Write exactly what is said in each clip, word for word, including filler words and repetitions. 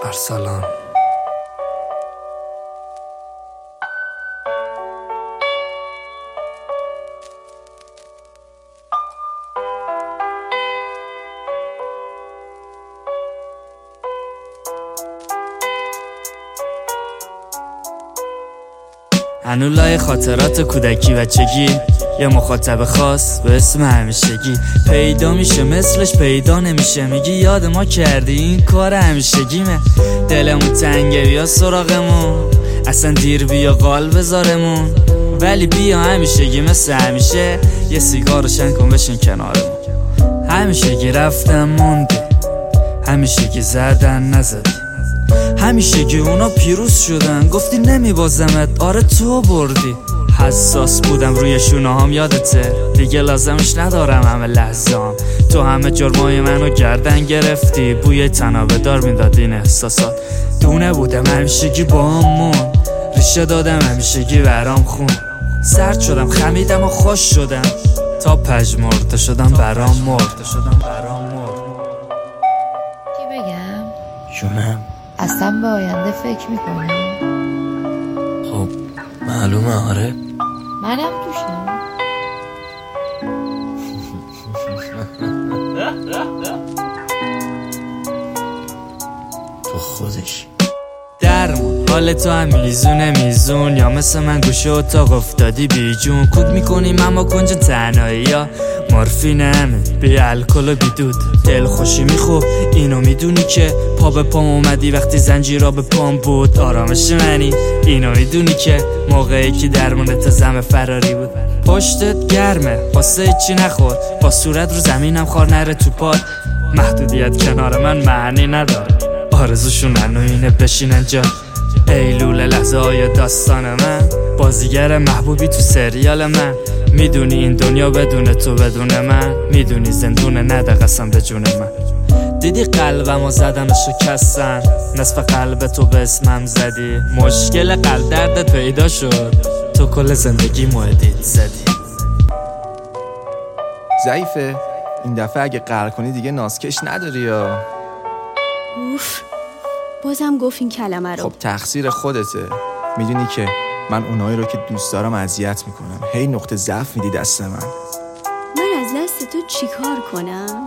ارسلان. هنولای خاطرات کودکی بچگی، یه مخاطب خاص به اسم همیشگی پیدا میشه، مثلش پیدا نمیشه. میگی یاد ما کردی این کار همیشگیمه. دلمون تنگه بیا سراغمون، اصلا دیر بیا قال بذارمون. ولی بیا همیشگی مثل همیشه، یه سیگار روشن کن بشین کنارمون. همیشگی رفتم موندی، همیشگی زدن نزدی، همیشگی اونا پیروز شدن گفتی نمیبازمت، آره تو بردی. حساس بودم روی شونه هم یادته، دیگه لازمش ندارم همه لحظام. تو همه جرمای منو گردن گرفتی، بوی تنابه دار میداد این احساسات. دونه بودم همیشگی با همون، ریشه دادم همیشگی برام خون. سرد شدم خمیدم و خوش شدم، تا پژمرده شدم برام مرده شدم برام مرد. چی بگم؟ جونم اصلا به آینده فکر میکنی؟ خب معلومه آره. منم توشم. تو خودش درمون حال تو هم میزونه میزون، یا مثل من گوشه اتاق افتادی بیجون. کود میکنیم اما کنج تنهایی، یا مورفین همه بی الکل و بی دود. دل خوشی میخو اینو میدونی که پا به پام اومدی وقتی زنجیرا به پام بود. آرامش منی اینو میدونی که موقعی که درمونت زم فراری بود. پشتت گرمه واسه چی نخور، با صورت رو زمینم خار نره تو پات. محدودیت کنار من معنی نداره، آرزوشون منو اینه بشینن جا. ایلول لحظه های داستان من، بازیگر محبوبی تو سریال من. میدونی این دنیا بدون تو بدون من، میدونی زندونه نده قسم به جون من. دیدی قلبمو زدن و شکستن، نصف قلب تو به اسمم زدی. مشکل قلب دردت پیدا شد، تو کل زندگی مهدید زدی. ضعیفه این دفعه اگه قهر کنی دیگه نازکش نداری یا؟ اوف بازم گفت این کلمه رو. خب تقصیر خودته، میدونی که من اونایی رو که دوست دارم اذیت میکنم، هی نقطه ضعف میدی دست من. من از دست تو چیکار کنم؟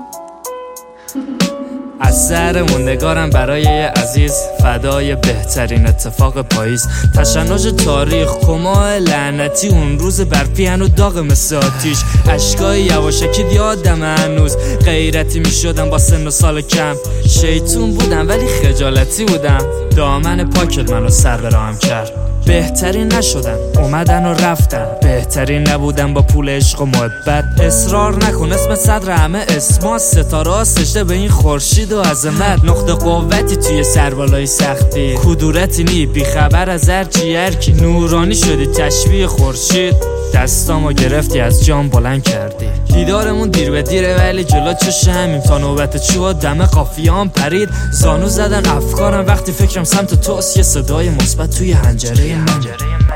از سر موندگارم برای یه عزیز، فدای بهترین اتفاق پاییز. تشنج تاریخ کماه لعنتی، اون روز برفی هنو داغ مثل آتیش. اشکای یواشکی یادم هنوز، غیرتی می شدم با سن و سال کم. شیطون بودم ولی خجالتی بودم، دامن پاکت منو سر به راهم کرد. بهترین نشدم اومدن و رفتن، بهترین نبودم با پول عشق و محبت. اصرار نکن اسم صدر همه اسما، ستاره سجده به این خورشید و عظمت. نقطه قوتی توی سربالای سختی، کدورتی نی بی خبر از هر چی هر کی. نورانی شدی تشبیه خورشید، دستامو گرفتی از جام بلند کردی. دیدارمون دیر به دیره ولی جلو چش همیم، تا نوبت چوها دم قافیه‌ام پرید. زانو زدن افکارم وقتی فکرم سمت توست، یه صدای مثبت توی حنجره من.